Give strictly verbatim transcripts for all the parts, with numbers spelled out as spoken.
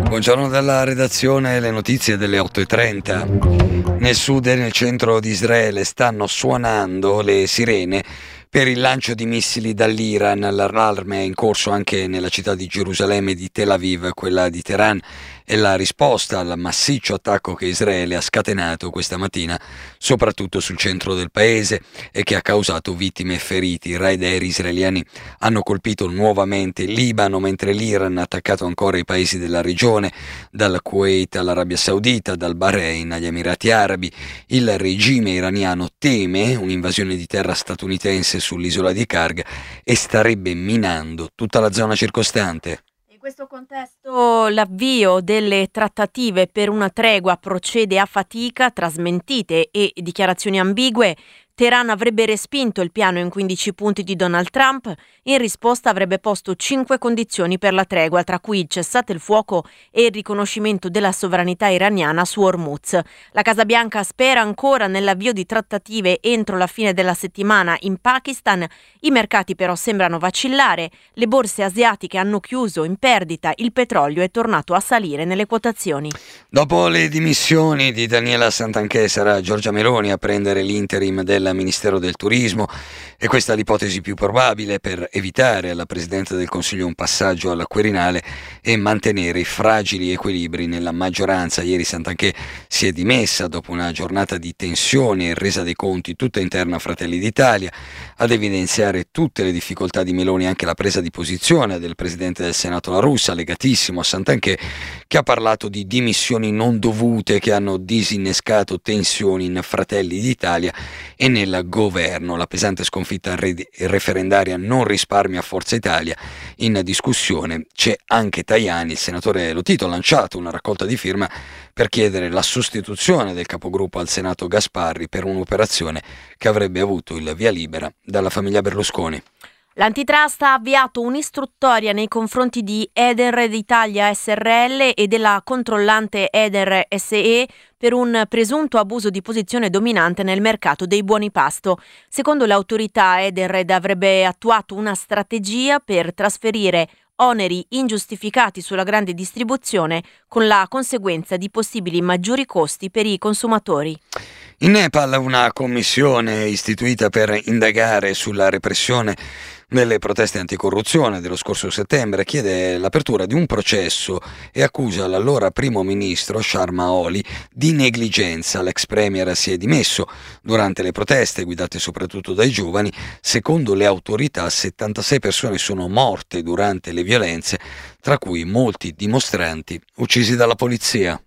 Buongiorno dalla redazione, le notizie delle otto e trenta. Nel sud e nel centro di Israele stanno suonando le sirene per il lancio di missili dall'Iran. L'allarme è in corso anche nella città di Gerusalemme e di Tel Aviv. Quella di Teheran è la risposta al massiccio attacco che Israele ha scatenato questa mattina, soprattutto sul centro del paese, e che ha causato vittime e feriti. I raid aerei israeliani hanno colpito nuovamente il Libano, mentre l'Iran ha attaccato ancora i paesi della regione, dal Kuwait all'Arabia Saudita, dal Bahrain agli Emirati Arabi. Il regime iraniano teme un'invasione di terra statunitense sull'isola di Karg e starebbe minando tutta la zona circostante. In questo contesto l'avvio delle trattative per una tregua procede a fatica tra smentite e dichiarazioni ambigue. Teheran avrebbe respinto il piano in quindici punti di Donald Trump. In risposta avrebbe posto cinque condizioni per la tregua, tra cui il cessate il fuoco e il riconoscimento della sovranità iraniana su Hormuz. La Casa Bianca spera ancora nell'avvio di trattative entro la fine della settimana in Pakistan. I mercati però sembrano vacillare. Le borse asiatiche hanno chiuso in perdita. Il petrolio è tornato a salire nelle quotazioni. Dopo le dimissioni di Daniela Santanchè sarà Giorgia Meloni a prendere l'interim del Ministero del Turismo, e questa è l'ipotesi più probabile per evitare alla Presidente del Consiglio un passaggio alla Quirinale e mantenere i fragili equilibri nella maggioranza. Ieri Santanchè si è dimessa dopo una giornata di tensione e resa dei conti tutta interna a Fratelli d'Italia. Ad evidenziare tutte le difficoltà di Meloni anche la presa di posizione del Presidente del Senato La Russa, legatissimo a Santanchè, che ha parlato di dimissioni non dovute che hanno disinnescato tensioni in Fratelli d'Italia e nel governo. La pesante sconfitta referendaria non risparmia Forza Italia. In discussione c'è anche Tajani. Il senatore Lotito ha lanciato una raccolta di firma per chiedere la sostituzione del capogruppo al Senato Gasparri per un'operazione che avrebbe avuto il via libera dalla famiglia Berlusconi. L'antitrust ha avviato un'istruttoria nei confronti di Eder Italia S R L e della controllante Eder S E per un presunto abuso di posizione dominante nel mercato dei buoni pasto. Secondo l'autorità, Ederred avrebbe attuato una strategia per trasferire oneri ingiustificati sulla grande distribuzione, con la conseguenza di possibili maggiori costi per i consumatori. In Nepal una commissione istituita per indagare sulla repressione delle proteste anticorruzione dello scorso settembre chiede l'apertura di un processo e accusa l'allora primo ministro Sharma Oli di negligenza. L'ex premier si è dimesso durante le proteste guidate soprattutto dai giovani. Secondo le autorità settantasei persone sono morte durante le violenze, tra cui molti dimostranti uccisi dalla polizia.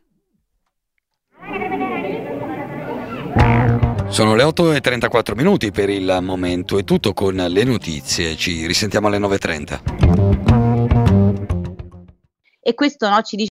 Sono le otto e trentaquattro minuti per il momento, è tutto con le notizie, ci risentiamo alle nove e trenta. E questo no, ci dice